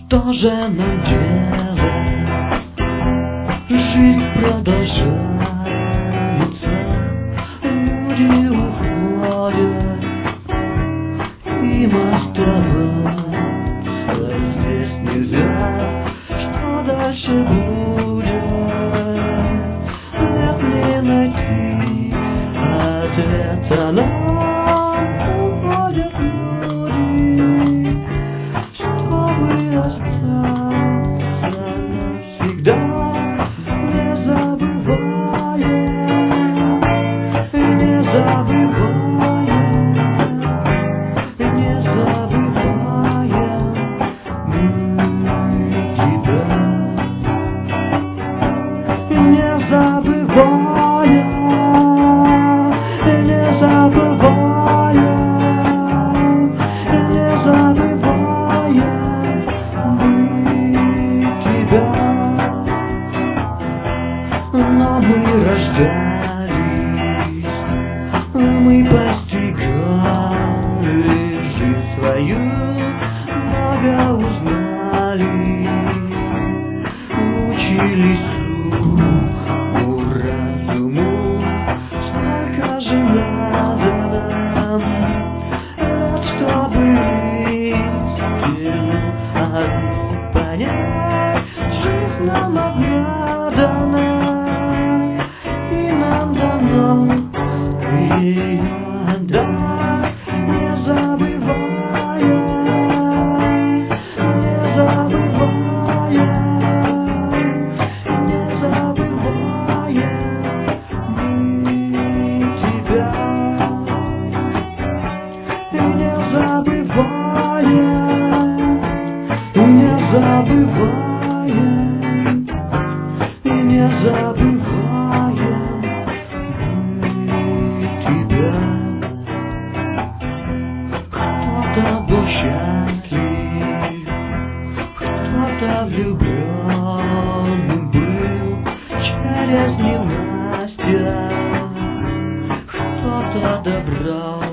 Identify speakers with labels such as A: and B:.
A: Что же нам делать? Жизнь продолжается, люди уходят, им оставаться здесь нельзя. Что дальше будет? Нет, не найти ответа нам уходят люди, чтобы остаться навсегда, не забывая, не забывая, не забывая тебя, не забывая, не забывая, не забывая тебя. Но мы рождались, мы постигали жизнь свою, много узнали, учились уму, разуму. Сколько же надо нам лет, чтобы истину одну понять? Жизнь нам одна дана, и нам дано ее отдать, не забывая, не забывая, не забывая тебя, не забывая, не забывая, не забывая тебя. Кто-то был счастлив, кто-то влюблен был через ненастья, кто-то добрался